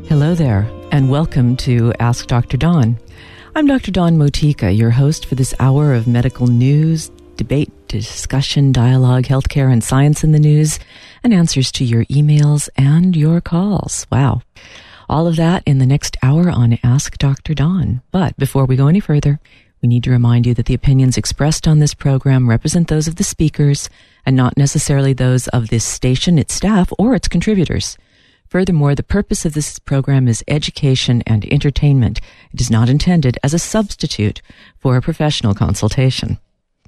Hello there, and welcome to Ask Dr. Dawn. I'm Dr. Dawn Motika, your host for this hour of medical news, debate, discussion, dialogue, healthcare, and science in the news, and answers to your emails and your calls. Wow. All of that in the next hour on Ask Dr. Dawn. But before we go any further, we need to remind you that the opinions expressed on this program represent those of the speakers and not necessarily those of this station, its staff, or its contributors. Furthermore, the purpose of this program is education and entertainment. It is not intended as a substitute for a professional consultation.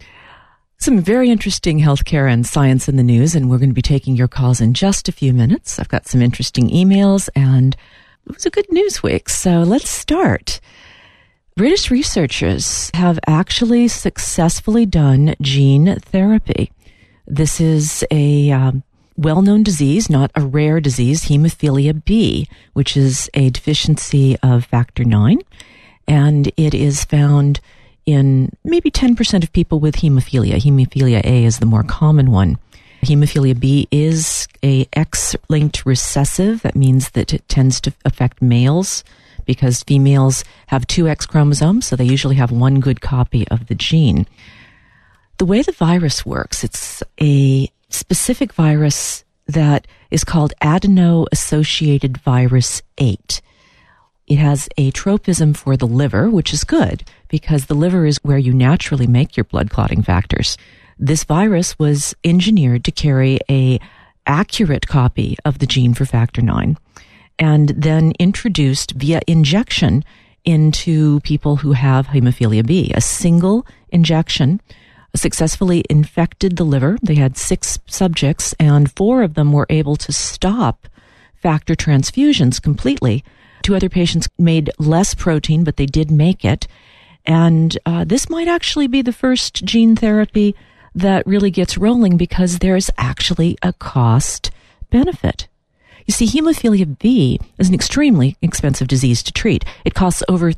Some very interesting healthcare and science in the news, and we're going to be taking your calls in just a few minutes. I've got some interesting emails, and it was a good news week, so let's start. British researchers have actually successfully done gene therapy. This is a well-known disease, not a rare disease, hemophilia B, which is a deficiency of factor IX, and it is found in maybe 10% of people with hemophilia. Hemophilia A is the more common one. Hemophilia B is a X-linked recessive. That means that it tends to affect males because females have two X chromosomes, so they usually have one good copy of the gene. The way the virus works, it's a specific virus that is called adeno-associated virus 8. It has a tropism for the liver, which is good because the liver is where you naturally make your blood clotting factors. This virus was engineered to carry a accurate copy of the gene for factor IX and then introduced via injection into people who have hemophilia B. A single injection successfully infected the liver. They had 6 subjects, and 4 of them were able to stop factor transfusions completely. 2 other patients made less protein, but they did make it. And this might actually be the first gene therapy that really gets rolling because there's actually a cost benefit. You see, hemophilia B is an extremely expensive disease to treat. It costs over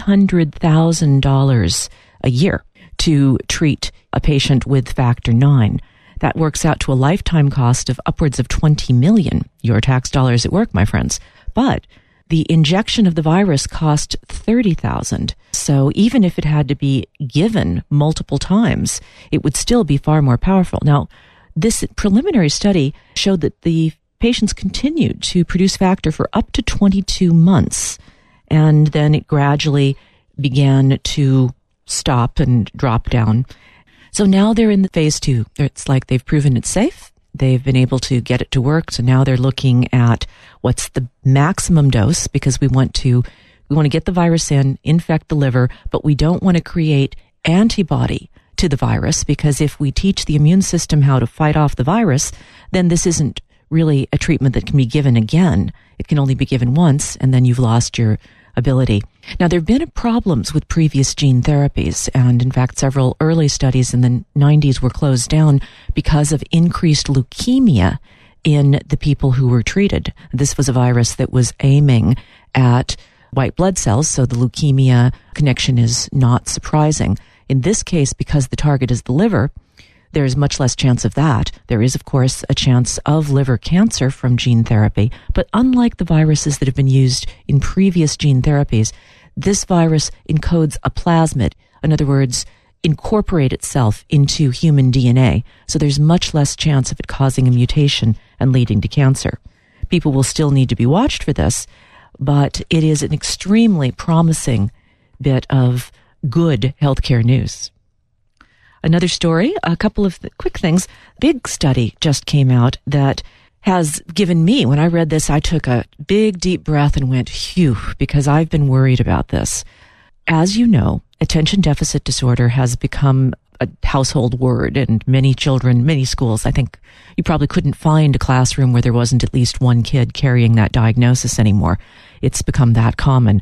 $300,000 a year to treat a patient with factor IX. That works out to a lifetime cost of upwards of $20 million. Your tax dollars at work, my friends. But the injection of the virus cost $30,000. So even if it had to be given multiple times, it would still be far more powerful. Now, this preliminary study showed that the patients continued to produce factor for up to 22 months, and then it gradually began to stop and drop down. So now they're in the phase 2. It's like they've proven it's safe. They've been able to get it to work. So now they're looking at what's the maximum dose, because we want to get the virus in, infect the liver, but we don't want to create antibody to the virus, because if we teach the immune system how to fight off the virus, then this isn't really a treatment that can be given again. It can only be given once, and then you've lost your ability. Now, there have been problems with previous gene therapies, and in fact, several early studies in the 90s were closed down because of increased leukemia in the people who were treated. This was a virus that was aiming at white blood cells, so the leukemia connection is not surprising. In this case, because the target is the liver, there is much less chance of that. There is, of course, a chance of liver cancer from gene therapy, but unlike the viruses that have been used in previous gene therapies, this virus encodes a plasmid, in other words, incorporate itself into human DNA, so there's much less chance of it causing a mutation and leading to cancer. People will still need to be watched for this, but it is an extremely promising bit of good healthcare news. Another story, a couple of quick things. Big study just came out that has given me, when I read this, I took a big, deep breath and went, phew, because I've been worried about this. As you know, attention deficit disorder has become a household word, and many children, many schools, I think you probably couldn't find a classroom where there wasn't at least one kid carrying that diagnosis anymore. It's become that common.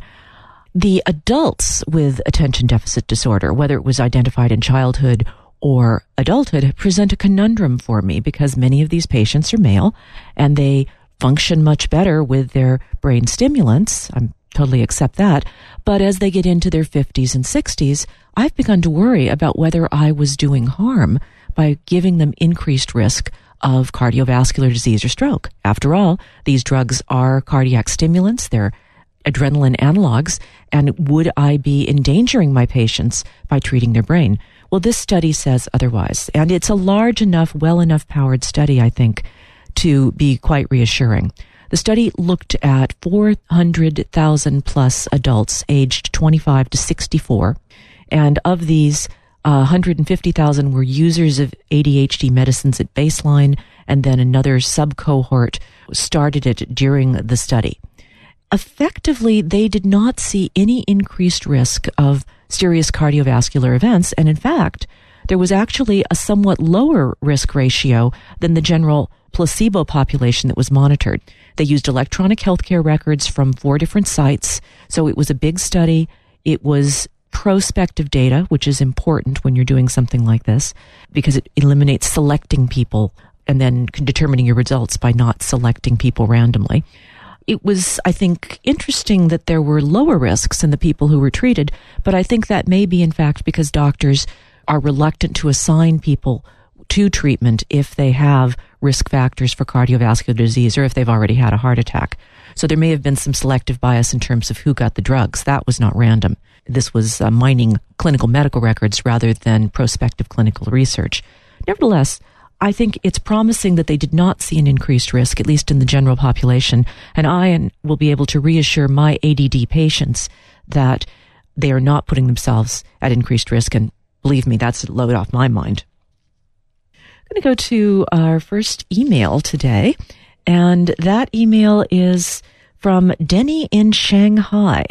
The adults with attention deficit disorder, whether it was identified in childhood or adulthood, present a conundrum for me because many of these patients are male and they function much better with their brain stimulants. I totally accept that. But as they get into their 50s and 60s, I've begun to worry about whether I was doing harm by giving them increased risk of cardiovascular disease or stroke. After all, these drugs are cardiac stimulants. They're adrenaline analogs. And would I be endangering my patients by treating their brain? Well, this study says otherwise. And it's a large enough, well enough powered study, I think, to be quite reassuring. The study looked at 400,000 plus adults aged 25 to 64. And of these, 150,000 were users of ADHD medicines at baseline, and then another sub-cohort started it during the study. Effectively, they did not see any increased risk of serious cardiovascular events, and in fact, there was actually a somewhat lower risk ratio than the general placebo population that was monitored. They used electronic healthcare records from 4 different sites, so it was a big study. It was prospective data, which is important when you're doing something like this, because it eliminates selecting people and then determining your results by not selecting people randomly. It was, I think, interesting that there were lower risks in the people who were treated, but I think that may be, in fact, because doctors are reluctant to assign people to treatment if they have risk factors for cardiovascular disease or if they've already had a heart attack. So there may have been some selective bias in terms of who got the drugs. That was not random. This was mining clinical medical records rather than prospective clinical research. Nevertheless, I think it's promising that they did not see an increased risk, at least in the general population, and I will be able to reassure my ADD patients that they are not putting themselves at increased risk, and believe me, that's a load off my mind. I'm going to go to our first email today, and that email is from Denny in Shanghai.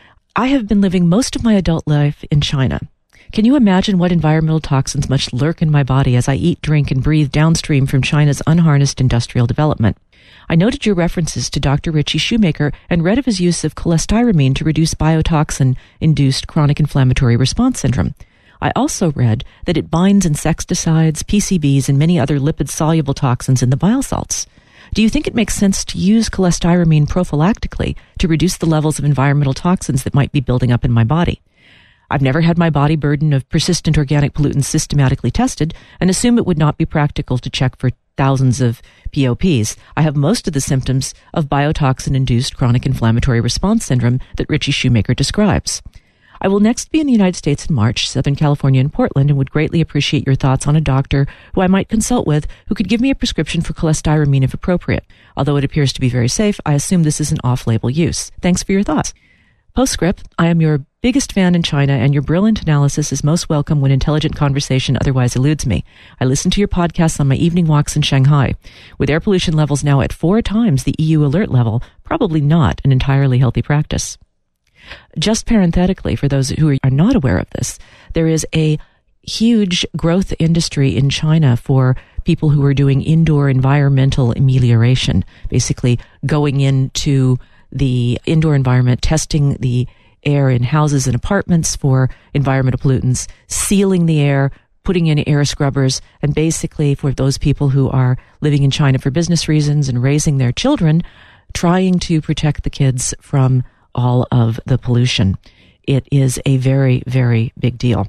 I have been living most of my adult life in China. Can you imagine what environmental toxins must lurk in my body as I eat, drink, and breathe downstream from China's unharnessed industrial development? I noted your references to Dr. Richie Shoemaker and read of his use of cholestyramine to reduce biotoxin-induced chronic inflammatory response syndrome. I also read that it binds insecticides, PCBs, and many other lipid-soluble toxins in the bile salts. Do you think it makes sense to use cholestyramine prophylactically to reduce the levels of environmental toxins that might be building up in my body? I've never had my body burden of persistent organic pollutants systematically tested and assume it would not be practical to check for thousands of POPs. I have most of the symptoms of biotoxin-induced chronic inflammatory response syndrome that Richie Shoemaker describes. I will next be in the United States in March, Southern California and Portland, and would greatly appreciate your thoughts on a doctor who I might consult with who could give me a prescription for cholestyramine if appropriate. Although it appears to be very safe, I assume this is an off-label use. Thanks for your thoughts. Postscript, I am your biggest fan in China, and your brilliant analysis is most welcome when intelligent conversation otherwise eludes me. I listen to your podcasts on my evening walks in Shanghai. With air pollution levels now at 4 times the EU alert level, probably not an entirely healthy practice. Just parenthetically, for those who are not aware of this, there is a huge growth industry in China for people who are doing indoor environmental amelioration, basically going into the indoor environment, testing the air in houses and apartments for environmental pollutants, sealing the air, putting in air scrubbers, and basically for those people who are living in China for business reasons and raising their children, trying to protect the kids from all of the pollution. It is a very, very big deal.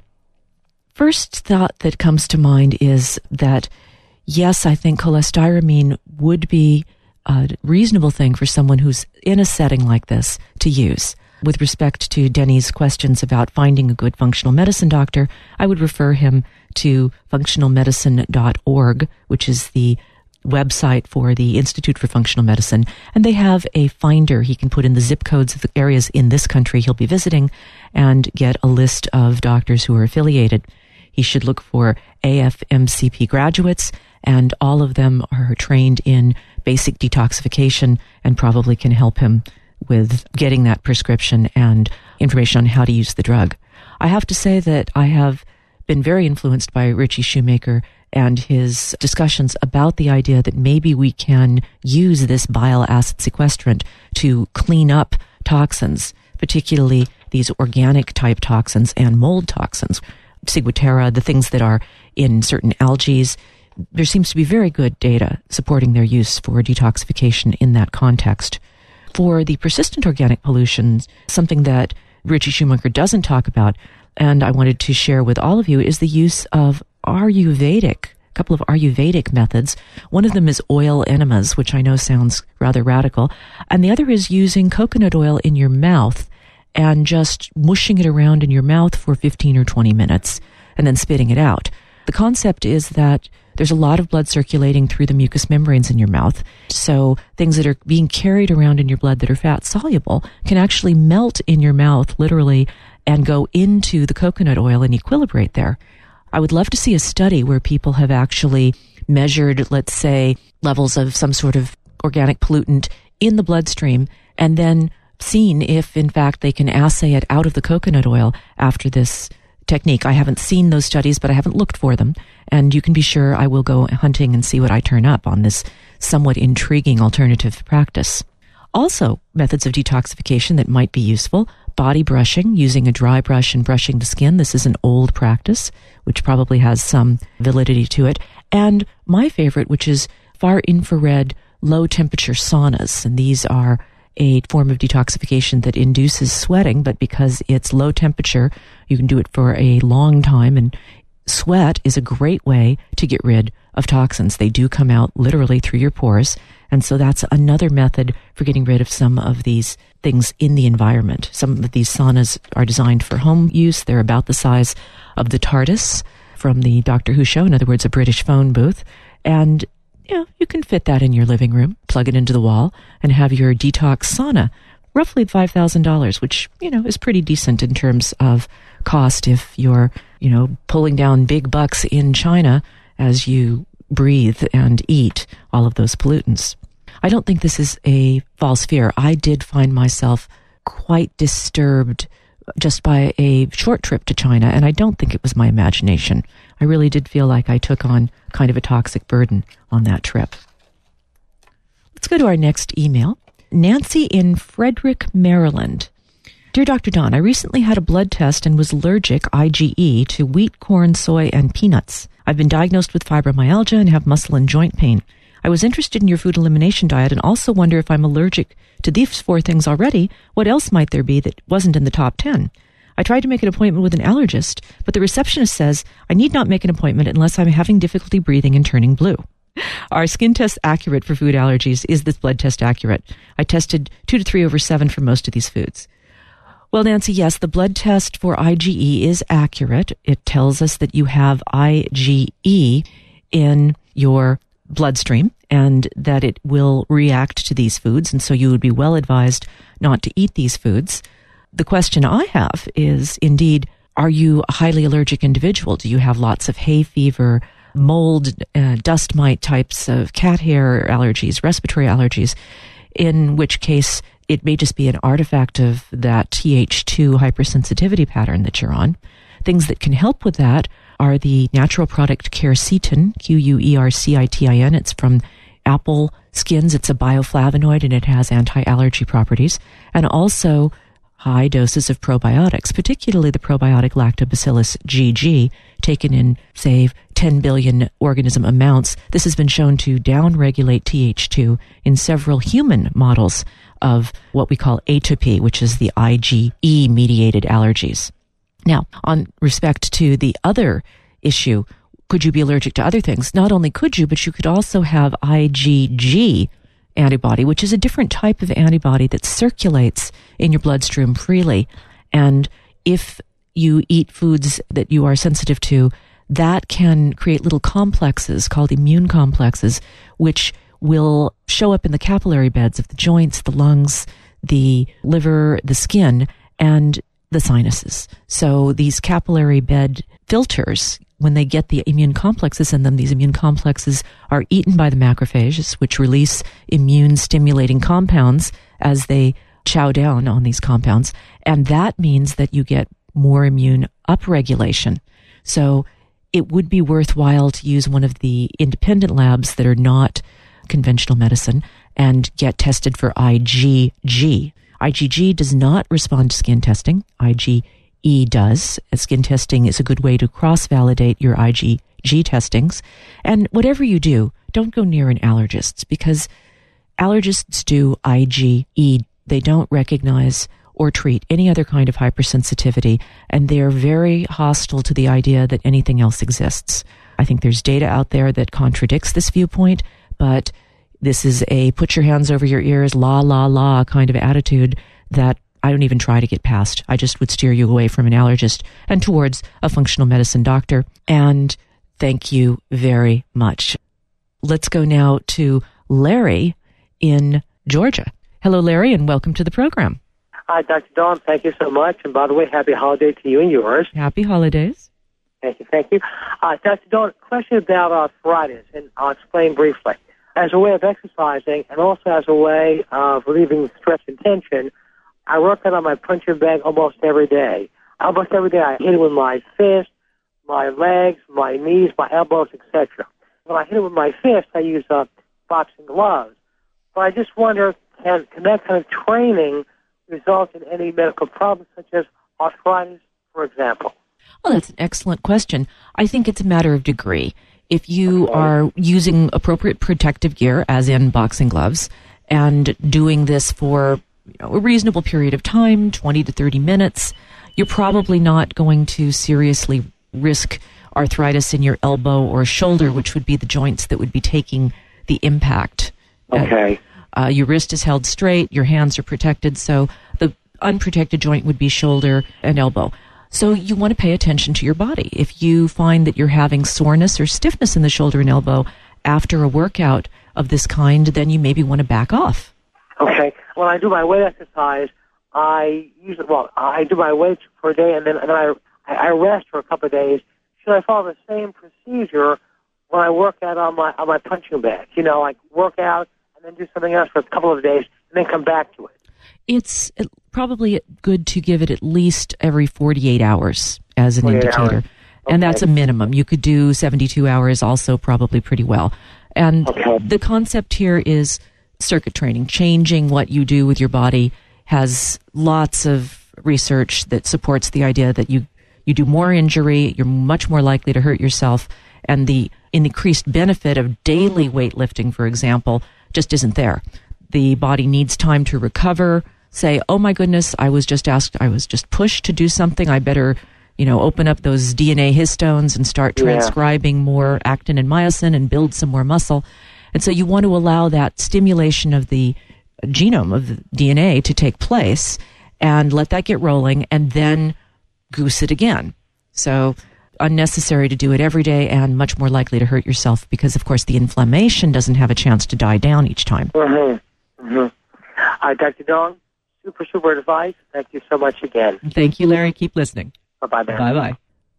First thought that comes to mind is that, yes, I think cholestyramine would be a reasonable thing for someone who's in a setting like this to use. With respect to Denny's questions about finding a good functional medicine doctor, I would refer him to functionalmedicine.org, which is the website for the Institute for Functional Medicine, and they have a finder he can put in the zip codes of the areas in this country he'll be visiting and get a list of doctors who are affiliated. He should look for AFMCP graduates, and all of them are trained in basic detoxification and probably can help him with getting that prescription and information on how to use the drug. I have to say that I have been very influenced by Richie Shoemaker and his discussions about the idea that maybe we can use this bile acid sequestrant to clean up toxins, particularly these organic type toxins and mold toxins, Ciguatera, the things that are in certain algae. There seems to be very good data supporting their use for detoxification in that context. For the persistent organic pollutions, something that Richie Shoemaker doesn't talk about, and I wanted to share with all of you, is the use of Ayurvedic couple of Ayurvedic methods. One of them is oil enemas, which I know sounds rather radical. And the other is using coconut oil in your mouth and just mushing it around in your mouth for 15 or 20 minutes and then spitting it out. The concept is that there's a lot of blood circulating through the mucous membranes in your mouth. So things that are being carried around in your blood that are fat soluble can actually melt in your mouth, literally, and go into the coconut oil and equilibrate there. I would love to see a study where people have actually measured, let's say, levels of some sort of organic pollutant in the bloodstream and then seen if, in fact, they can assay it out of the coconut oil after this technique. I haven't seen those studies, but I haven't looked for them. And you can be sure I will go hunting and see what I turn up on this somewhat intriguing alternative practice. Also, methods of detoxification that might be useful. Body brushing, using a dry brush and brushing the skin. This is an old practice, which probably has some validity to it. And my favorite, which is far infrared, low temperature saunas. And these are a form of detoxification that induces sweating, but because it's low temperature, you can do it for a long time. And sweat is a great way to get rid of toxins. They do come out literally through your pores. And so that's another method for getting rid of some of these things in the environment. Some of these saunas are designed for home use. They're about the size of the TARDIS from the Doctor Who show. In other words, a British phone booth. And you can fit that in your living room, plug it into the wall, and have your detox sauna, roughly $5,000, which, is pretty decent in terms of cost if you're, pulling down big bucks in China as you breathe and eat all of those pollutants. I don't think this is a false fear. I did find myself quite disturbed just by a short trip to China, and I don't think it was my imagination. I really did feel like I took on kind of a toxic burden on that trip. Let's go to our next email. Nancy in Frederick, Maryland. Dear Dr. Don, I recently had a blood test and was allergic, IgE, to wheat, corn, soy, and peanuts. I've been diagnosed with fibromyalgia and have muscle and joint pain. I was interested in your food elimination diet and also wonder if I'm allergic to these 4 things already. What else might there be that wasn't in the top 10? I tried to make an appointment with an allergist, but the receptionist says I need not make an appointment unless I'm having difficulty breathing and turning blue. Are skin tests accurate for food allergies? Is this blood test accurate? I tested 2 to 3 over 7 for most of these foods. Well, Nancy, yes, the blood test for IgE is accurate. It tells us that you have IgE in your bloodstream and that it will react to these foods. And so you would be well advised not to eat these foods. The question I have is, indeed, are you a highly allergic individual? Do you have lots of hay fever, mold, dust mite types of cat hair allergies, respiratory allergies, in which case it may just be an artifact of that Th2 hypersensitivity pattern that you're on. Things that can help with that are the natural product quercetin, Quercitin. It's from apple skins. It's a bioflavonoid and it has anti-allergy properties. And also high doses of probiotics, particularly the probiotic Lactobacillus GG, taken in, say, 10 billion organism amounts. This has been shown to downregulate Th2 in several human models of what we call atopy, which is the IgE-mediated allergies. Now, on respect to the other issue, could you be allergic to other things? Not only could you, but you could also have IgG antibody, which is a different type of antibody that circulates in your bloodstream freely. And if you eat foods that you are sensitive to, that can create little complexes called immune complexes, which will show up in the capillary beds of the joints, the lungs, the liver, the skin, and the sinuses. So these capillary bed filters, when they get the immune complexes in them, these immune complexes are eaten by the macrophages, which release immune-stimulating compounds as they chow down on these compounds. And that means that you get more immune upregulation. So it would be worthwhile to use one of the independent labs that are not conventional medicine and get tested for IgG. IgG does not respond to skin testing. IgE does. Skin testing is a good way to cross-validate your IgG testings. And whatever you do, don't go near an allergist, because allergists do IgE. They don't recognize or treat any other kind of hypersensitivity, and they're very hostile to the idea that anything else exists. I think there's data out there that contradicts this viewpoint, but this is a put your hands over your ears, la, la, la kind of attitude that I don't even try to get past. I just would steer you away from an allergist and towards a functional medicine doctor. And thank you very much. Let's go now to Larry in Georgia. Hello, Larry, and welcome to the program. Hi, Dr. Dawn. Thank you so much. And by the way, happy holiday to you and yours. Happy holidays. Thank you. Thank you. Dr. Dawn, question about arthritis, and I'll explain briefly. As a way of exercising and also as a way of relieving stress and tension, I work out on my punching bag almost every day. Almost every day I hit it with my fist, my legs, my knees, my elbows, etc. When I hit it with my fist, I use boxing gloves. But I just wonder, can that kind of training result in any medical problems such as arthritis, for example? Well, that's an excellent question. I think it's a matter of degree. If you are using appropriate protective gear, as in boxing gloves, and doing this for a reasonable period of time, 20 to 30 minutes, you're probably not going to seriously risk arthritis in your elbow or shoulder, which would be the joints that would be taking the impact. Okay. Your wrist is held straight, your hands are protected, so the unprotected joint would be shoulder and elbow. So you want to pay attention to your body. If you find that you're having soreness or stiffness in the shoulder and elbow after a workout of this kind, then you maybe want to back off. Okay. When I do my weight exercise, I do my weights for a day, and then I rest for a couple of days. Should I follow the same procedure when I work out on my punching bag? You know, like work out and then do something else for a couple of days and then come back to it. It's probably good to give it at least every 48 hours as an indicator. Okay. And that's a minimum. You could do 72 hours also probably pretty well. And the concept here is circuit training. Changing what you do with your body has lots of research that supports the idea that you do more injury, you're much more likely to hurt yourself, and the increased benefit of daily weightlifting, for example, just isn't there. The body needs time to recover, say, oh my goodness, I was just pushed to do something, I better, open up those DNA histones and start transcribing more actin and myosin and build some more muscle. And so you want to allow that stimulation of the genome of the DNA to take place and let that get rolling and then goose it again. So unnecessary to do it every day and much more likely to hurt yourself because, of course, the inflammation doesn't have a chance to die down each time. Dr. Dawn, super advice. Thank you so much again. Thank you, Larry. Keep listening. Bye-bye. Bye-bye.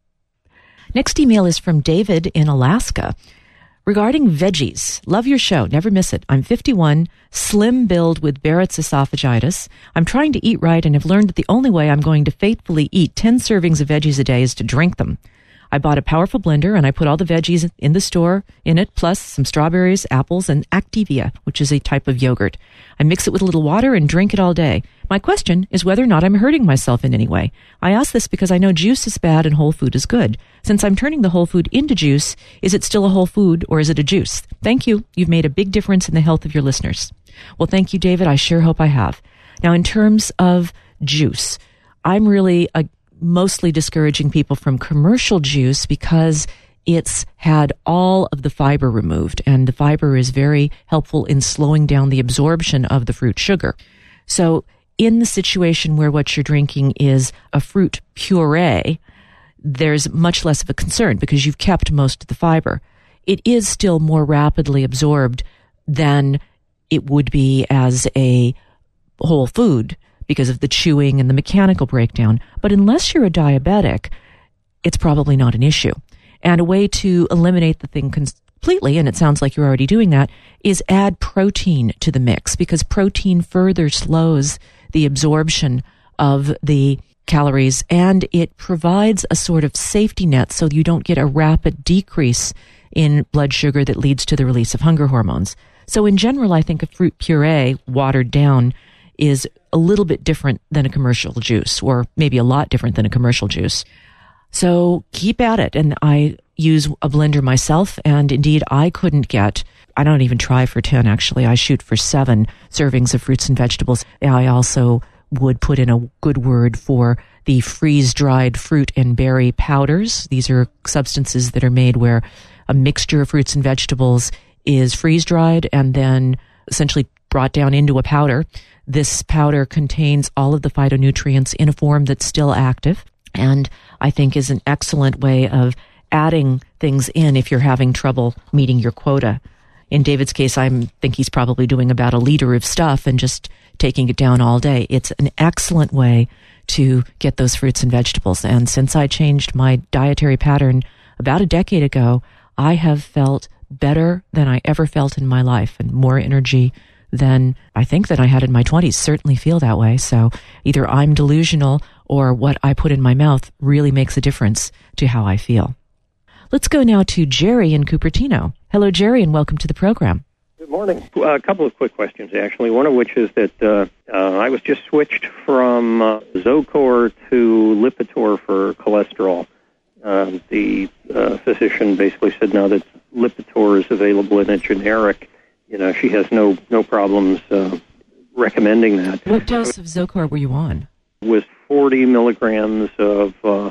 Next email is from David in Alaska. Regarding veggies, love your show. Never miss it. I'm 51, slim build with Barrett's esophagitis. I'm trying to eat right and have learned that the only way I'm going to faithfully eat 10 servings of veggies a day is to drink them. I bought a powerful blender and I put all the veggies in the store in it, plus some strawberries, apples, and Activia, which is a type of yogurt. I mix it with a little water and drink it all day. My question is whether or not I'm hurting myself in any way. I ask this because I know juice is bad and whole food is good. Since I'm turning the whole food into juice, is it still a whole food or is it a juice? Thank you. You've made a big difference in the health of your listeners. Well, thank you, David. I sure hope I have. Now, in terms of juice, I'm really mostly discouraging people from commercial juice because it's had all of the fiber removed, and the fiber is very helpful in slowing down the absorption of the fruit sugar. So in the situation where what you're drinking is a fruit puree, there's much less of a concern because you've kept most of the fiber. It is still more rapidly absorbed than it would be as a whole food because of the chewing and the mechanical breakdown. But unless you're a diabetic, it's probably not an issue. And a way to eliminate the thing completely, and it sounds like you're already doing that, is add protein to the mix because protein further slows the absorption of the calories and it provides a sort of safety net so you don't get a rapid decrease in blood sugar that leads to the release of hunger hormones. So in general, I think a fruit puree watered down is a little bit different than a commercial juice, or maybe a lot different than a commercial juice. So keep at it. And I use a blender myself, and indeed I don't even try for 10 actually. I shoot for 7 servings of fruits and vegetables. I also would put in a good word for the freeze-dried fruit and berry powders. These are substances that are made where a mixture of fruits and vegetables is freeze-dried and then essentially brought down into a powder. This powder contains all of the phytonutrients in a form that's still active, and I think is an excellent way of adding things in if you're having trouble meeting your quota. In David's case, I think he's probably doing about a liter of stuff and just taking it down all day. It's an excellent way to get those fruits and vegetables. And since I changed my dietary pattern about a decade ago, I have felt better than I ever felt in my life and more energy than I think that I had in my 20s. Certainly feel that way. So either I'm delusional or what I put in my mouth really makes a difference to how I feel. Let's go now to Jerry in Cupertino. Hello, Jerry, and welcome to the program. Good morning. A couple of quick questions, actually, one of which is that I was just switched from Zocor to Lipitor for cholesterol. The physician basically said now that Lipitor is available in a generic. She has no problems recommending that. What dose of Zocor were you on? It was 40 milligrams of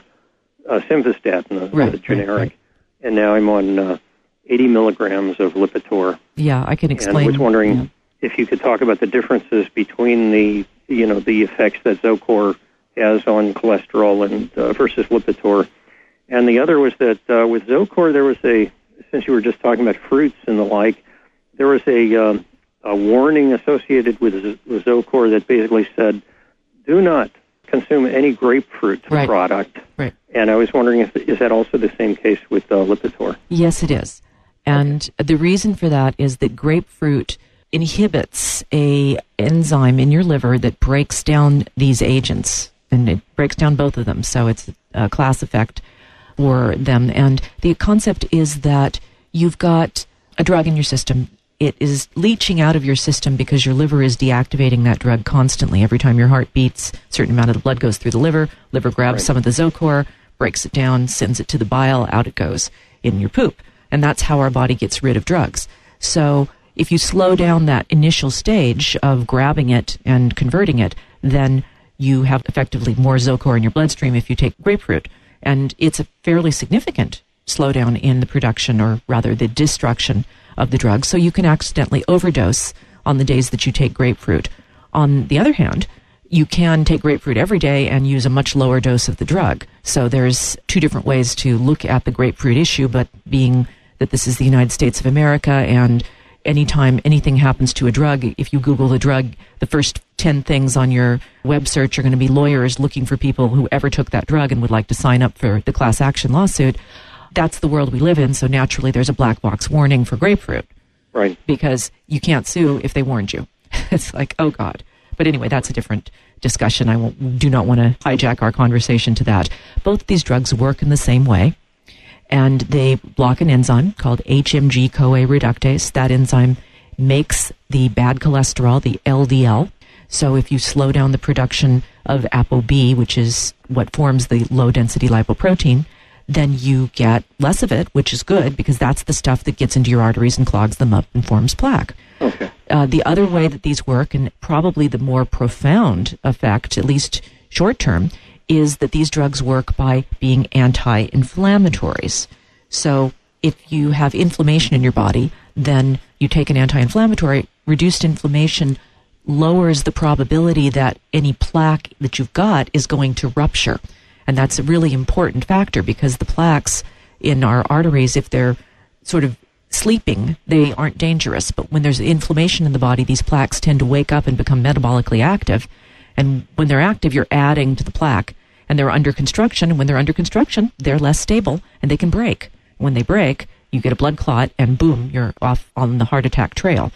Simvastatin, the generic. Right. And now I'm on 80 milligrams of Lipitor. Yeah, I can explain. And I was wondering if you could talk about the differences between the effects that Zocor has on cholesterol and versus Lipitor. And the other was that with Zocor, there was since you were just talking about fruits and the like, there was a warning associated with Zocor that basically said, do not consume any grapefruit product. Right. And I was wondering is that also the same case with Lipitor? Yes, it is. And the reason for that is that grapefruit inhibits a enzyme in your liver that breaks down these agents, and it breaks down both of them. So it's a class effect for them. And the concept is that you've got a drug in your system. It is leaching out of your system because your liver is deactivating that drug constantly. Every time your heart beats, a certain amount of the blood goes through the liver. Liver grabs some of the Zocor, breaks it down, sends it to the bile, out it goes in your poop. And that's how our body gets rid of drugs. So if you slow down that initial stage of grabbing it and converting it, then you have effectively more Zocor in your bloodstream if you take grapefruit. And it's a fairly significant slowdown in the production, or rather the destruction of the drug. So you can accidentally overdose on the days that you take grapefruit. On the other hand, you can take grapefruit every day and use a much lower dose of the drug. So there's two different ways to look at the grapefruit issue, but being that this is the United States of America, and anytime anything happens to a drug, if you Google the drug, the first 10 things on your web search are going to be lawyers looking for people who ever took that drug and would like to sign up for the class action lawsuit. That's the world we live in, so naturally there's a black box warning for grapefruit. Right. Because you can't sue if they warned you. It's like, oh God. But anyway, that's a different discussion. I do not want to hijack our conversation to that. Both these drugs work in the same way, and they block an enzyme called HMG-CoA reductase. That enzyme makes the bad cholesterol, the LDL. So if you slow down the production of ApoB, which is what forms the low-density lipoprotein, then you get less of it, which is good because that's the stuff that gets into your arteries and clogs them up and forms plaque. Okay. The other way that these work, and probably the more profound effect, at least short-term, is that these drugs work by being anti-inflammatories. So if you have inflammation in your body, then you take an anti-inflammatory. Reduced inflammation lowers the probability that any plaque that you've got is going to rupture. And that's a really important factor because the plaques in our arteries, if they're sort of sleeping, they aren't dangerous. But when there's inflammation in the body, these plaques tend to wake up and become metabolically active. And when they're active, you're adding to the plaque. And they're under construction. And when they're under construction, they're less stable and they can break. When they break, you get a blood clot and boom, you're off on the heart attack trail.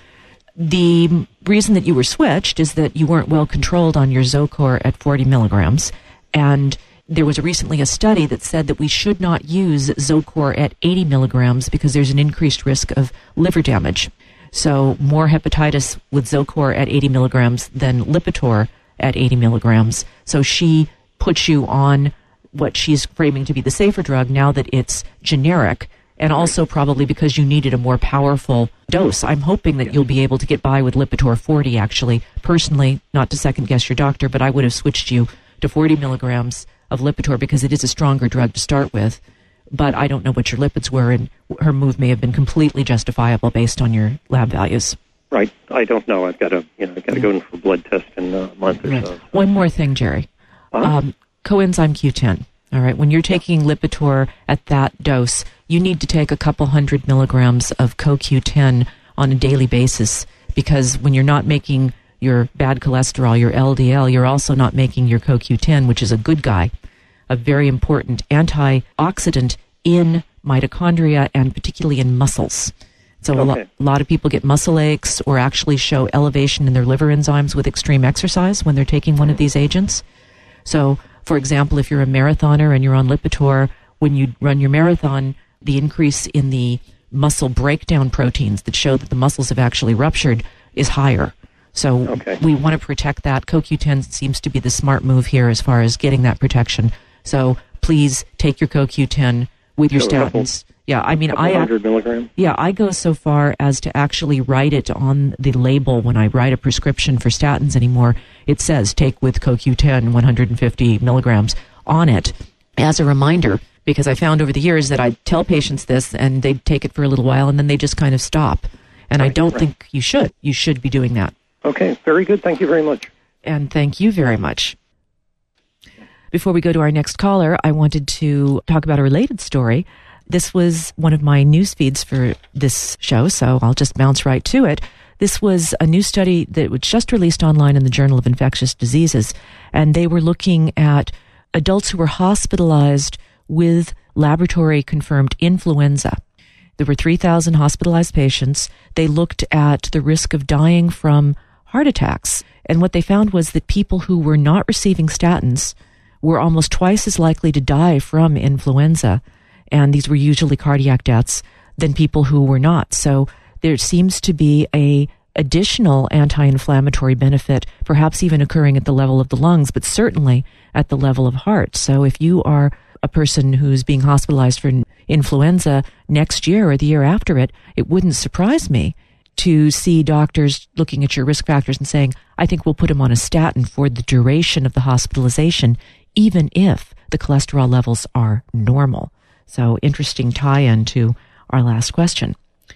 The reason that you were switched is that you weren't well controlled on your Zocor at 40 milligrams. And there was recently a study that said that we should not use Zocor at 80 milligrams because there's an increased risk of liver damage. So more hepatitis with Zocor at 80 milligrams than Lipitor at 80 milligrams. So she puts you on what she's framing to be the safer drug now that it's generic and also probably because you needed a more powerful dose. I'm hoping that you'll be able to get by with Lipitor 40, actually. Personally, not to second-guess your doctor, but I would have switched you to 40 milligrams of Lipitor because it is a stronger drug to start with. But I don't know what your lipids were, and her move may have been completely justifiable based on your lab values. Right. I don't know. I've got to go in for a blood test in a month or so. One more thing, Jerry. Coenzyme Q10. All right. When you're taking Lipitor at that dose, you need to take a couple hundred milligrams of CoQ10 on a daily basis, because when you're not making your bad cholesterol, your LDL, you're also not making your CoQ10, which is a good guy, a very important antioxidant in mitochondria and particularly in muscles. So a lot of people get muscle aches or actually show elevation in their liver enzymes with extreme exercise when they're taking one of these agents. So, for example, if you're a marathoner and you're on Lipitor, when you run your marathon, the increase in the muscle breakdown proteins that show that the muscles have actually ruptured is higher. So we want to protect that. CoQ10 seems to be the smart move here as far as getting that protection. So please take your CoQ10 with your statins. Yeah, I mean, 100 milligrams. Yeah, I go so far as to actually write it on the label when I write a prescription for statins anymore. It says take with CoQ10 150 milligrams on it as a reminder, because I found over the years that I tell patients this and they take it for a little while and then they just kind of stop. And I don't think you should. You should be doing that. Okay, very good. Thank you very much. And thank you very much. Before we go to our next caller, I wanted to talk about a related story. This was one of my news feeds for this show, so I'll just bounce right to it. This was a new study that was just released online in the Journal of Infectious Diseases, and they were looking at adults who were hospitalized with laboratory-confirmed influenza. There were 3,000 hospitalized patients. They looked at the risk of dying from heart attacks, and what they found was that people who were not receiving statins were almost twice as likely to die from influenza, and these were usually cardiac deaths, than people who were not. So there seems to be a additional anti-inflammatory benefit, perhaps even occurring at the level of the lungs, but certainly at the level of heart. So if you are a person who's being hospitalized for influenza next year or the year after it, it wouldn't surprise me to see doctors looking at your risk factors and saying, I think we'll put him on a statin for the duration of the hospitalization, even if the cholesterol levels are normal. So interesting tie-in to our last question.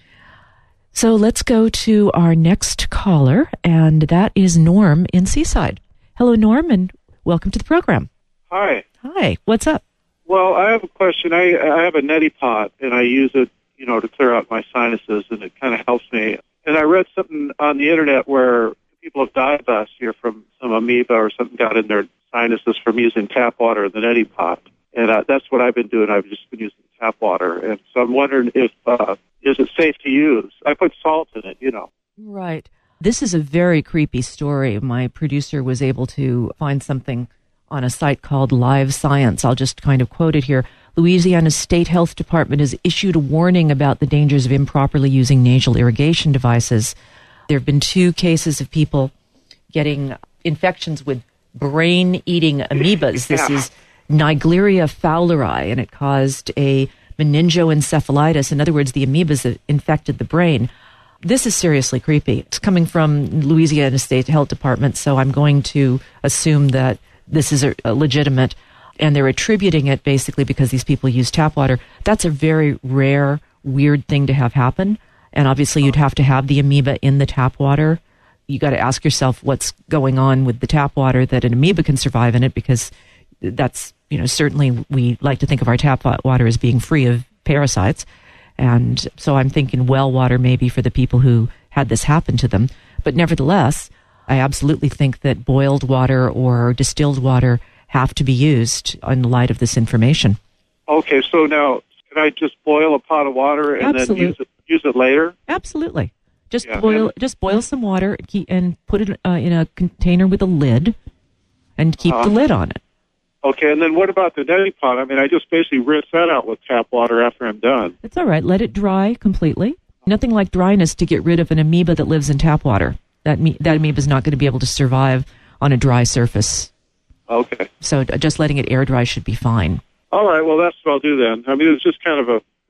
So let's go to our next caller, and that is Norm in Seaside. Hello, Norm, and welcome to the program. Hi. Hi. What's up? Well, I have a question. I have a neti pot, and I use it, to clear out my sinuses, and it kind of helps me. And I read something on the internet where people have died last year from some amoeba or something got in their sinuses from using tap water in the neti pot. And that's what I've been doing. I've just been using tap water. And so I'm wondering if, is it safe to use? I put salt in it, Right. This is a very creepy story. My producer was able to find something on a site called Live Science. I'll just kind of quote it here. Louisiana's State Health Department has issued a warning about the dangers of improperly using nasal irrigation devices. There have been 2 cases of people getting infections with brain-eating amoebas. This is Naegleria fowleri, and it caused a meningoencephalitis. In other words, the amoebas that infected the brain. This is seriously creepy. It's coming from Louisiana State Health Department, so I'm going to assume that this is a legitimate, and they're attributing it basically because these people use tap water. That's a very rare, weird thing to have happen, and obviously you'd have to have the amoeba in the tap water. You got to ask yourself what's going on with the tap water that an amoeba can survive in it, because that's, certainly we like to think of our tap water as being free of parasites. And so I'm thinking well water maybe for the people who had this happen to them. But nevertheless, I absolutely think that boiled water or distilled water have to be used in light of this information. Okay, so now can I just boil a pot of water and then use it later? Absolutely. Just boil some water and put it in a container with a lid and keep the lid on it. Okay, and then what about the neti pot? I mean, I just basically rinse that out with tap water after I'm done. It's all right. Let it dry completely. Nothing like dryness to get rid of an amoeba that lives in tap water. That amoeba is not going to be able to survive on a dry surface. Okay. So just letting it air dry should be fine. All right, well, that's what I'll do then. I mean, it's just kind of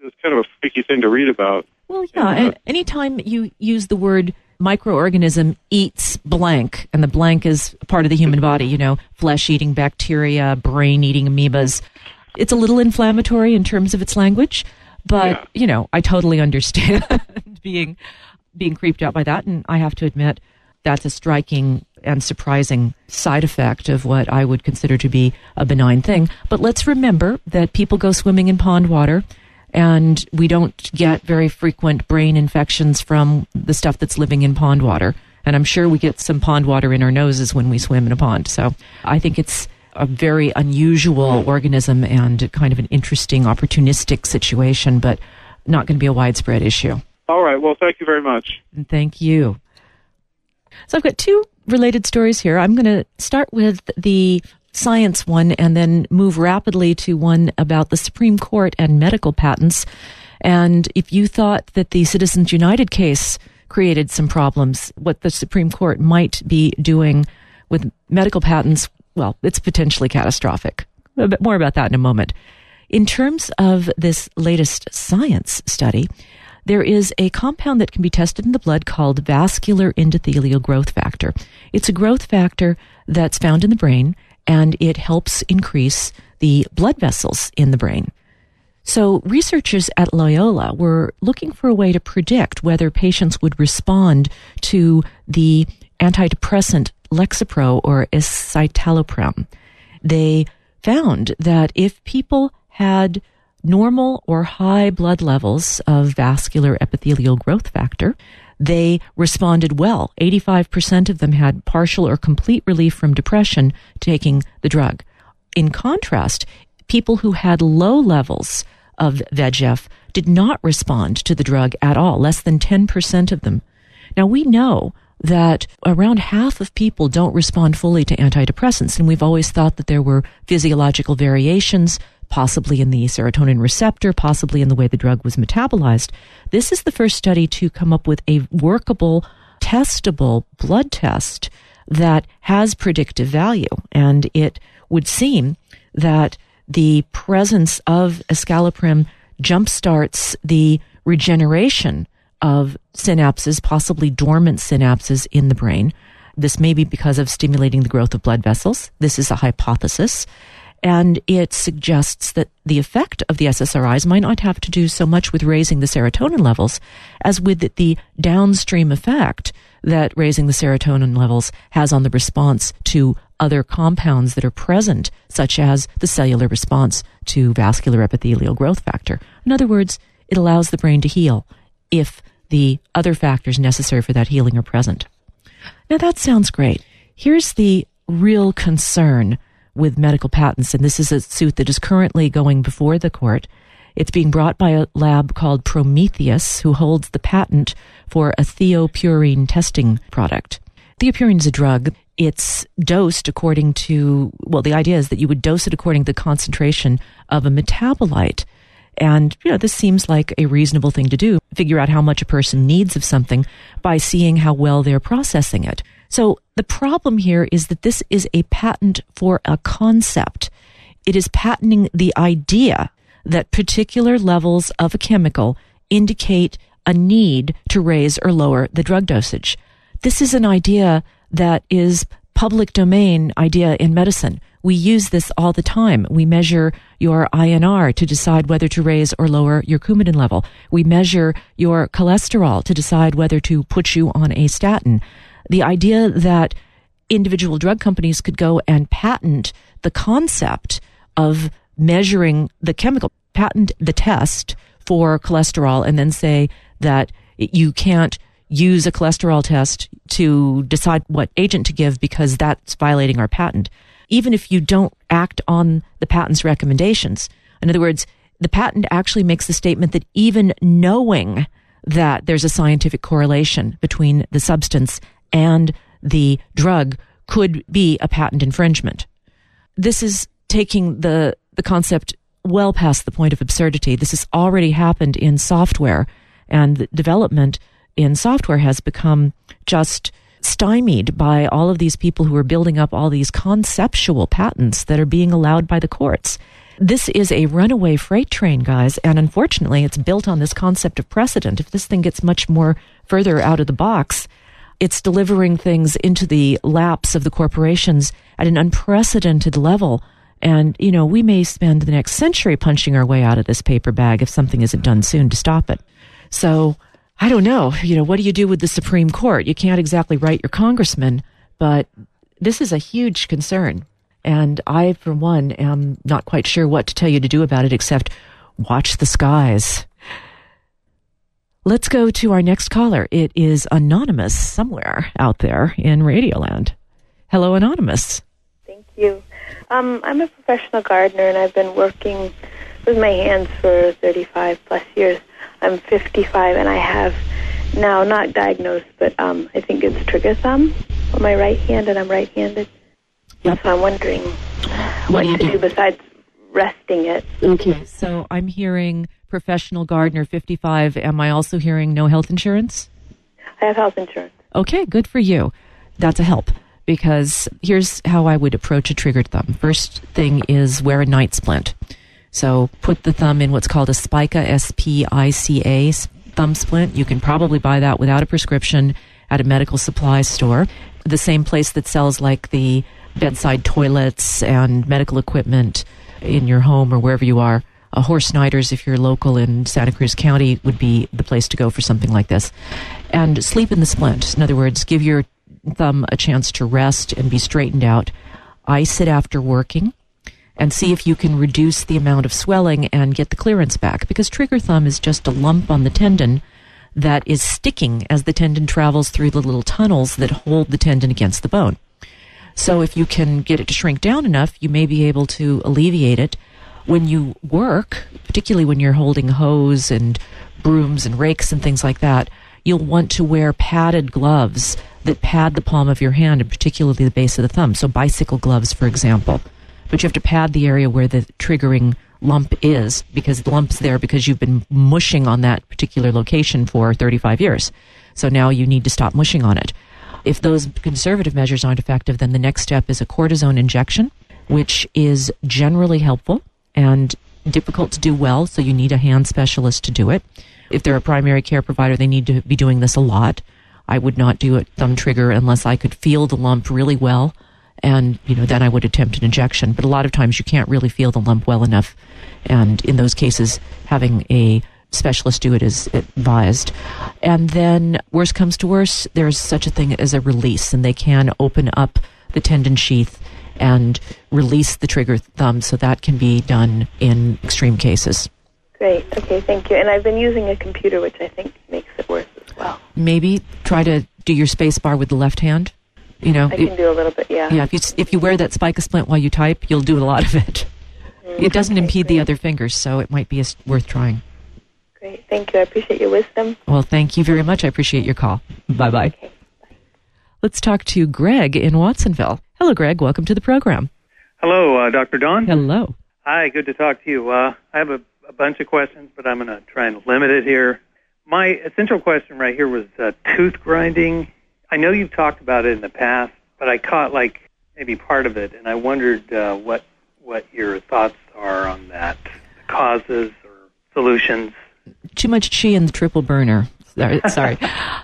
was kind of a freaky thing to read about. Well, yeah, and anytime you use the word microorganism eats blank, and the blank is part of the human body, flesh-eating bacteria, brain-eating amoebas, it's a little inflammatory in terms of its language, but, I totally understand being creeped out by that, and I have to admit that's a striking and surprising side effect of what I would consider to be a benign thing. But let's remember that people go swimming in pond water, and we don't get very frequent brain infections from the stuff that's living in pond water. And I'm sure we get some pond water in our noses when we swim in a pond. So I think it's a very unusual organism and kind of an interesting, opportunistic situation, but not going to be a widespread issue. All right. Well, thank you very much. And thank you. So I've got two related stories here. I'm going to start with the science one and then move rapidly to one about the Supreme Court and medical patents. And if you thought that the Citizens United case created some problems, what the Supreme Court might be doing with medical patents, well, it's potentially catastrophic. A bit more about that in a moment. In terms of this latest science study, there is a compound that can be tested in the blood called vascular endothelial growth factor. It's a growth factor that's found in the brain, and it helps increase the blood vessels in the brain. So researchers at Loyola were looking for a way to predict whether patients would respond to the antidepressant Lexapro or escitalopram. They found that if people had normal or high blood levels of vascular epithelial growth factor, they responded well. 85% of them had partial or complete relief from depression taking the drug. In contrast, people who had low levels of VEGF did not respond to the drug at all, less than 10% of them. Now, we know that around half of people don't respond fully to antidepressants, and we've always thought that there were physiological variations, possibly in the serotonin receptor, possibly in the way the drug was metabolized. This is the first study to come up with a workable, testable blood test that has predictive value. And it would seem that the presence of escitalopram jumpstarts the regeneration of synapses, possibly dormant synapses in the brain. This may be because of stimulating the growth of blood vessels. This is a hypothesis. And it suggests that the effect of the SSRIs might not have to do so much with raising the serotonin levels as with the downstream effect that raising the serotonin levels has on the response to other compounds that are present, such as the cellular response to vascular epithelial growth factor. In other words, it allows the brain to heal if the other factors necessary for that healing are present. Now that sounds great. Here's the real concern with medical patents, and this is a suit that is currently going before the court. It's being brought by a lab called Prometheus, who holds the patent for a thiopurine testing product. Thiopurine is a drug. It's dosed according to, well, the idea is that you would dose it according to the concentration of a metabolite. And, this seems like a reasonable thing to do. Figure out how much a person needs of something by seeing how well they're processing it. So the problem here is that this is a patent for a concept. It is patenting the idea that particular levels of a chemical indicate a need to raise or lower the drug dosage. This is an idea that is public domain idea in medicine. We use this all the time. We measure your INR to decide whether to raise or lower your Coumadin level. We measure your cholesterol to decide whether to put you on a statin. The idea that individual drug companies could go and patent the concept of measuring the chemical, patent the test for cholesterol, and then say that you can't use a cholesterol test to decide what agent to give because that's violating our patent. Even if you don't act on the patent's recommendations. In other words, the patent actually makes the statement that even knowing that there's a scientific correlation between the substance and the drug could be a patent infringement. This is taking the concept well past the point of absurdity. This has already happened in software, and the development in software has become just stymied by all of these people who are building up all these conceptual patents that are being allowed by the courts. This is a runaway freight train, guys, and unfortunately it's built on this concept of precedent. If this thing gets much more further out of the box, it's delivering things into the laps of the corporations at an unprecedented level. And, we may spend the next century punching our way out of this paper bag if something isn't done soon to stop it. So, I don't know. What do you do with the Supreme Court? You can't exactly write your congressman, but this is a huge concern. And I, for one, am not quite sure what to tell you to do about it except watch the skies. Let's go to our next caller. It is Anonymous somewhere out there in Radioland. Hello, Anonymous. Thank you. I'm a professional gardener, and I've been working with my hands for 35 plus years. I'm 55, and I have now not diagnosed, but I think it's trigger thumb on my right hand, and I'm right-handed. Yep. So I'm wondering what to do besides resting it. Okay, so I'm hearing professional gardener, 55. Am I also hearing no health insurance? I have health insurance. Okay, good for you. That's a help, because here's how I would approach a triggered thumb. First thing is wear a night splint. So put the thumb in what's called a Spica, S-P-I-C-A, thumb splint. You can probably buy that without a prescription at a medical supply store. The same place that sells like the bedside toilets and medical equipment in your home or wherever you are. Horst Snyder's, if you're local in Santa Cruz County, would be the place to go for something like this. And sleep in the splint. In other words, give your thumb a chance to rest and be straightened out. Ice it after working and see if you can reduce the amount of swelling and get the clearance back, because trigger thumb is just a lump on the tendon that is sticking as the tendon travels through the little tunnels that hold the tendon against the bone. So if you can get it to shrink down enough, you may be able to alleviate it. When you work, particularly when you're holding hose and brooms and rakes and things like that, you'll want to wear padded gloves that pad the palm of your hand, and particularly the base of the thumb. So bicycle gloves, for example. But you have to pad the area where the triggering lump is, because the lump's there because you've been mushing on that particular location for 35 years. So now you need to stop mushing on it. If those conservative measures aren't effective, then the next step is a cortisone injection, which is generally helpful and difficult to do well, so you need a hand specialist to do it. If they're a primary care provider, they need to be doing this a lot. I would not do a thumb trigger unless I could feel the lump really well, and then I would attempt an injection. But a lot of times you can't really feel the lump well enough, and in those cases, having a specialist do it is advised. And then, worst comes to worst, there's such a thing as a release, and they can open up the tendon sheath and release the trigger thumb, so that can be done in extreme cases. Great. Okay, thank you. And I've been using a computer, which I think makes it worse as well. Maybe try to do your space bar with the left hand. I can do a little bit, yeah. Yeah, if you wear that Spica splint while you type, you'll do a lot of it. It doesn't impede the other fingers, so it might be worth trying. Great. Thank you. I appreciate your wisdom. Well, thank you very much. I appreciate your call. Bye-bye. Okay. Bye. Let's talk to Greg in Watsonville. Hello, Greg. Welcome to the program. Hello, Dr. Dawn. Hello. Hi, good to talk to you. I have a bunch of questions, but I'm going to try and limit it here. My essential question right here was tooth grinding. I know you've talked about it in the past, but I caught maybe part of it, and I wondered what your thoughts are on that, causes or solutions. Too much chi in the triple burner. Sorry.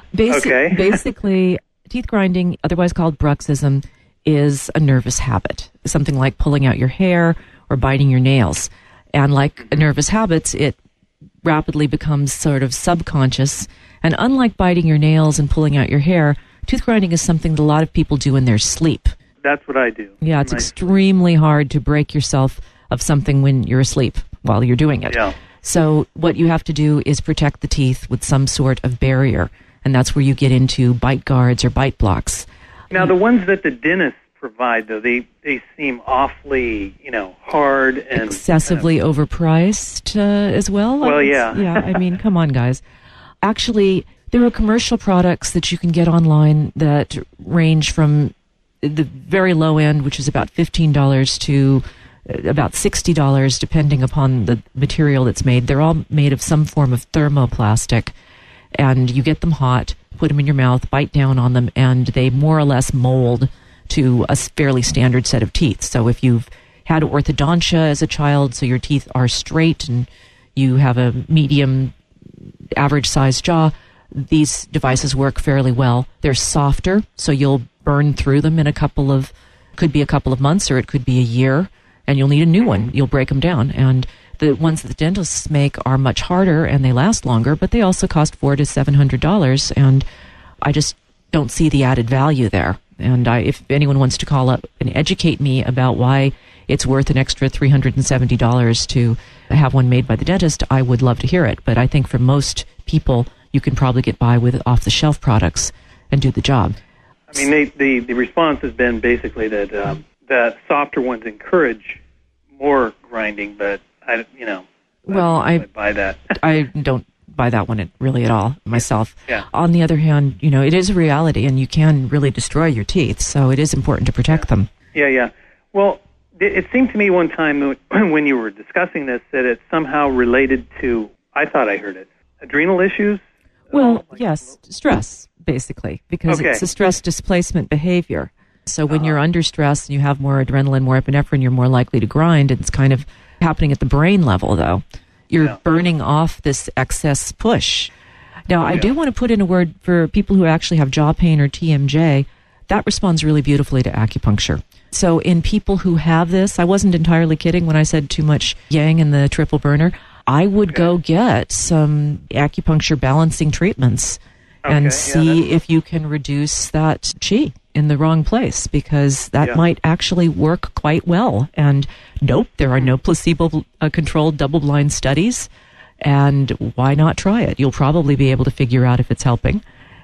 Okay. Basically, teeth grinding, otherwise called bruxism, is a nervous habit, something like pulling out your hair or biting your nails. And like nervous habits, it rapidly becomes sort of subconscious. And unlike biting your nails and pulling out your hair, tooth grinding is something that a lot of people do in their sleep. That's what I do. Yeah, it's extremely hard to break yourself of something when you're asleep while you're doing it. Yeah. So what you have to do is protect the teeth with some sort of barrier, and that's where you get into bite guards or bite blocks. Now, the ones that the dentists provide, though, they seem awfully, hard and excessively overpriced as well. Well, yeah. Yeah, I mean, come on, guys. Actually, there are commercial products that you can get online that range from the very low end, which is about $15, to about $60, depending upon the material that's made. They're all made of some form of thermoplastic, and you get them hot, put them in your mouth, bite down on them, and they more or less mold to a fairly standard set of teeth. So if you've had orthodontia as a child, so your teeth are straight and you have a medium average sized jaw, these devices work fairly well. They're softer, so you'll burn through them in could be a couple of months, or it could be a year, and you'll need a new one. You'll break them down. And the ones that the dentists make are much harder and they last longer, but they also cost $400 to $700, and I just don't see the added value there. And if anyone wants to call up and educate me about why it's worth an extra $370 to have one made by the dentist, I would love to hear it. But I think for most people, you can probably get by with off-the-shelf products and do the job. I mean, the response has been basically that softer ones encourage more grinding, but I buy that. I don't buy that one really at all myself. Yeah. On the other hand, it is a reality, and you can really destroy your teeth, so it is important to protect them. Yeah. Well, it seemed to me one time when you were discussing this that it's somehow related to, I thought I heard it, adrenal issues? Well, yes, stress, basically, because it's a stress displacement behavior. So when you're under stress and you have more adrenaline, more epinephrine, you're more likely to grind. It's kind of happening at the brain level, though. You're burning off this excess push. Now, I do want to put in a word for people who actually have jaw pain or TMJ. That responds really beautifully to acupuncture. So in people who have this, I wasn't entirely kidding when I said too much yang in the triple burner. I would go get some acupuncture balancing treatments and see if you can reduce that qi in the wrong place, because that might actually work quite well. And nope, there are no placebo-controlled double-blind studies, and why not try it? You'll probably be able to figure out if it's helping.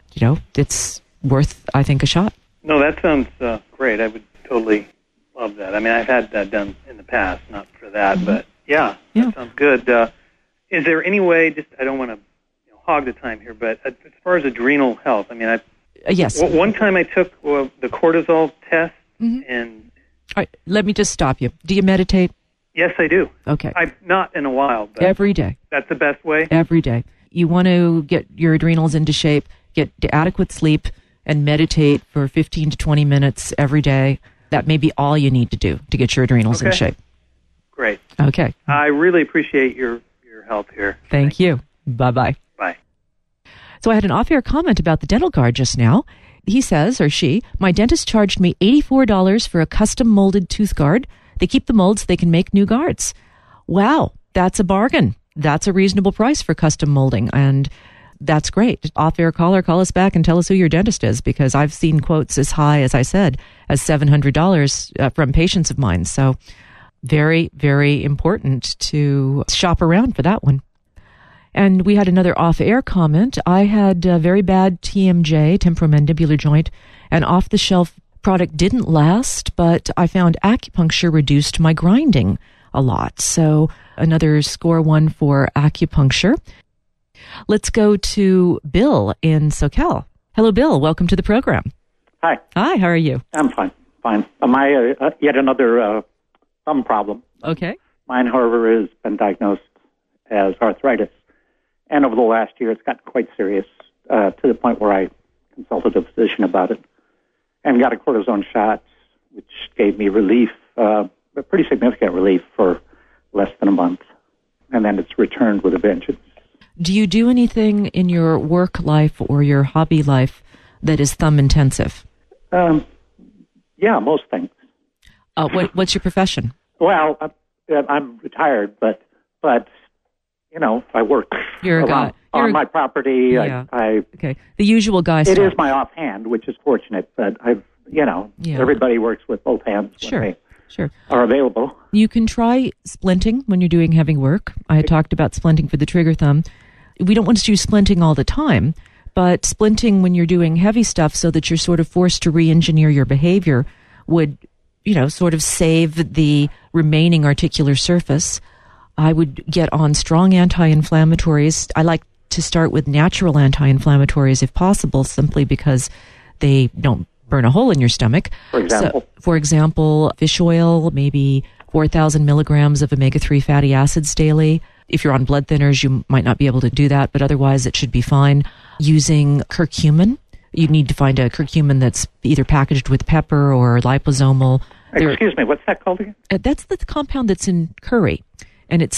It's worth, I think, a shot. No, that sounds great. I would totally love that. I mean, I've had that done in the past, not for that, but that sounds good. Is there any way, I don't want to hog the time here, but as far as adrenal health, I mean, yes. One time I took the cortisol test, and... All right, let me just stop you. Do you meditate? Yes, I do. Okay. I've not in a while. But every day. That's the best way? Every day. You want to get your adrenals into shape, get adequate sleep, and meditate for 15 to 20 minutes every day. That may be all you need to do to get your adrenals in shape. Great. Okay. I really appreciate your help here. Thank you. Bye-bye. Bye. So I had an off-air comment about the dental guard just now. He says, or she, my dentist charged me $84 for a custom molded tooth guard. They keep the molds so they can make new guards. Wow, that's a bargain. That's a reasonable price for custom molding, and that's great. Off-air caller, call us back and tell us who your dentist is, because I've seen quotes as high, as I said, as $700 from patients of mine. So very, very important to shop around for that one. And we had another off-air comment. I had very bad TMJ, temporomandibular joint, and off-the-shelf product didn't last, but I found acupuncture reduced my grinding a lot. So another score one for acupuncture. Let's go to Bill in SoCal. Hello, Bill. Welcome to the program. Hi. Hi, how are you? I'm fine. Yet another thumb problem. Okay. Mine, however, has been diagnosed as arthritis. And over the last year, it's gotten quite serious to the point where I consulted a physician about it and got a cortisone shot, which gave me relief, a pretty significant relief for less than a month. And then it's returned with a vengeance. Do you do anything in your work life or your hobby life that is thumb intensive? Yeah, most things. What's your profession? Well, I'm retired, but I work on my property. Yeah. Okay. The usual guy stuff. It is my offhand, which is fortunate, but everybody works with both hands when they are available. You can try splinting when you're doing heavy work. I talked about splinting for the trigger thumb. We don't want to do splinting all the time, but splinting when you're doing heavy stuff so that you're sort of forced to re-engineer your behavior would, sort of save the remaining articular surface. I would get on strong anti-inflammatories. I like to start with natural anti-inflammatories if possible, simply because they don't burn a hole in your stomach. For example, fish oil, maybe 4,000 milligrams of omega-3 fatty acids daily. If you're on blood thinners, you might not be able to do that, but otherwise it should be fine. Using curcumin. You need to find a curcumin that's either packaged with pepper or liposomal. Excuse me, what's that called again? That's the compound that's in curry, and it's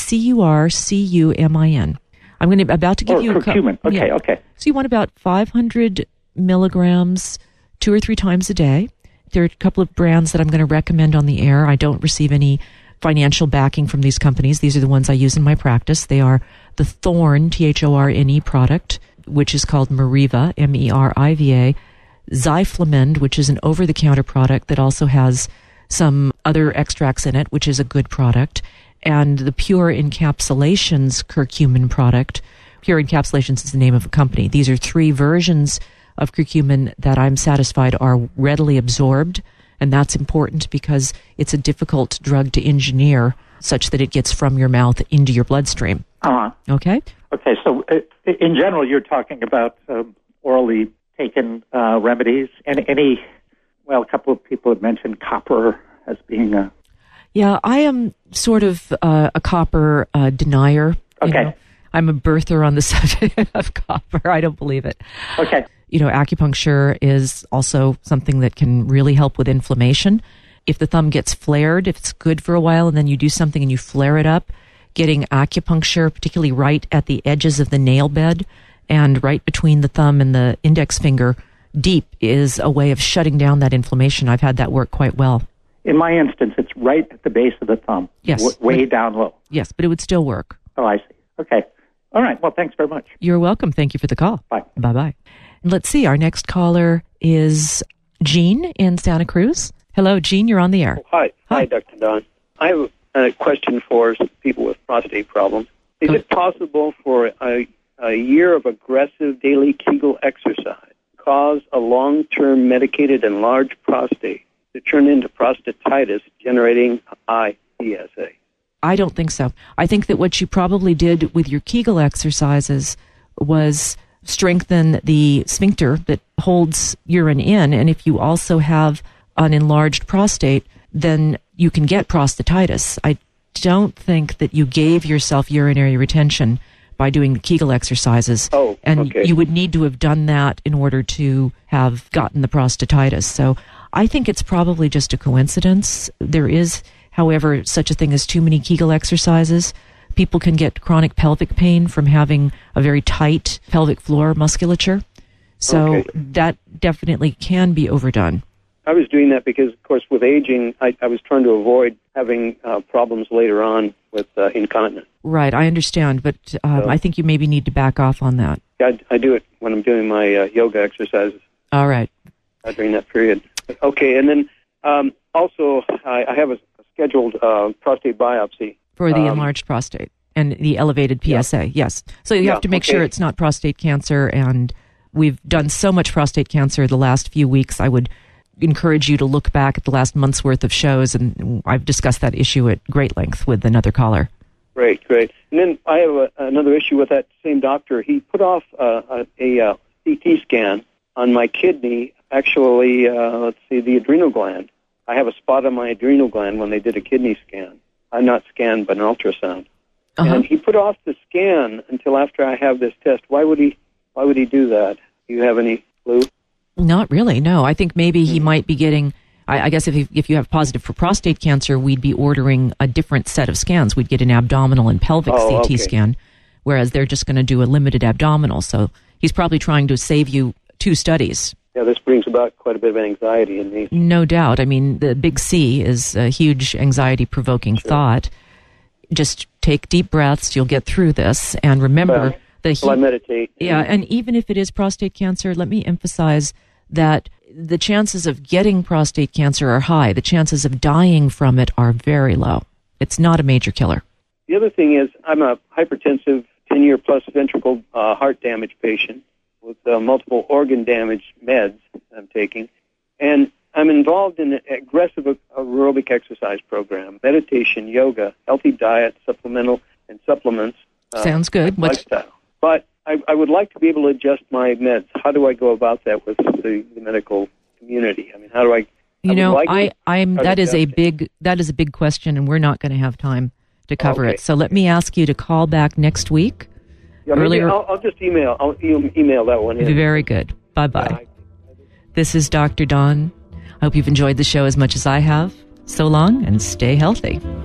curcumin. I'm about to give you curcumin. Okay. So you want about 500 milligrams 2 or 3 times a day. There are a couple of brands that I'm going to recommend on the air. I don't receive any financial backing from these companies. These are the ones I use in my practice. They are the Thorne, Thorne product, which is called Meriva, Meriva, Zyflamend, which is an over-the-counter product that also has some other extracts in it, which is a good product, and the Pure Encapsulations curcumin product. Pure Encapsulations is the name of a company. These are 3 versions of curcumin that I'm satisfied are readily absorbed, and that's important because it's a difficult drug to engineer such that it gets from your mouth into your bloodstream. Okay? Okay, so in general, you're talking about orally taken remedies, and a couple of people have mentioned copper as being a... Yeah, I am sort of a copper denier. Okay. I'm a birther on the subject of copper. I don't believe it. Okay. Acupuncture is also something that can really help with inflammation. If the thumb gets flared, if it's good for a while and then you do something and you flare it up, getting acupuncture, particularly right at the edges of the nail bed and right between the thumb and the index finger deep, is a way of shutting down that inflammation. I've had that work quite well. In my instance, it's right at the base of the thumb. Yes. Way down low. Yes, but it would still work. Oh, I see. Okay. All right. Well, thanks very much. You're welcome. Thank you for the call. Bye. Bye-bye. And let's see. Our next caller is Jean in Santa Cruz. Hello, Jean. You're on the air. Hi, Dr. Don. I have a question for people with prostate problems. Is it possible for a year of aggressive daily Kegel exercise cause a long-term medicated enlarged prostate to turn into prostatitis, generating IPSA? I don't think so. I think that what you probably did with your Kegel exercises was strengthen the sphincter that holds urine in, and if you also have an enlarged prostate, then you can get prostatitis. I don't think that you gave yourself urinary retention by doing the Kegel exercises. And you would need to have done that in order to have gotten the prostatitis. So I think it's probably just a coincidence. There is, however, such a thing as too many Kegel exercises. People can get chronic pelvic pain from having a very tight pelvic floor musculature. So that definitely can be overdone. I was doing that because, of course, with aging, I was trying to avoid having problems later on with incontinence. Right, I understand, but I think you maybe need to back off on that. I do it when I'm doing my yoga exercises. All right. During that period. Okay, and then also I have a scheduled prostate biopsy. For the enlarged prostate and the elevated PSA, yes. So you have to make sure it's not prostate cancer, and we've done so much prostate cancer the last few weeks. I would encourage you to look back at the last month's worth of shows, and I've discussed that issue at great length with another caller. Great. And then I have another issue with that same doctor. He put off a CT scan on my kidney, actually, the adrenal gland. I have a spot on my adrenal gland when they did a kidney scan. I'm not scanned, but an ultrasound. And he put off the scan until after I have this test. Why would he do that? Do you have any clue? Not really, no. I think maybe he might be getting, I guess if you have positive for prostate cancer, we'd be ordering a different set of scans. We'd get an abdominal and pelvic CT scan, whereas they're just going to do a limited abdominal. So he's probably trying to save you 2 studies. Yeah, this brings about quite a bit of anxiety in me. No doubt. I mean, the big C is a huge anxiety-provoking thought. Just take deep breaths. You'll get through this. And remember, I meditate. Yeah, and even if it is prostate cancer, let me emphasize that the chances of getting prostate cancer are high. The chances of dying from it are very low. It's not a major killer. The other thing is I'm a hypertensive 10-year-plus ventricle heart damage patient with multiple organ damage meds I'm taking. And I'm involved in an aggressive aerobic exercise program, meditation, yoga, healthy diet, supplemental, and supplements. Sounds good. Lifestyle. But I would like to be able to adjust my meds. How do I go about that with the medical community? I mean, how do I? That is a big question, and we're not going to have time to cover it. So let me ask you to call back next week. Yeah, I'll just email. I'll email that one in. Very good. Bye-bye. This is Dr. Don. I hope you've enjoyed the show as much as I have. So long and stay healthy.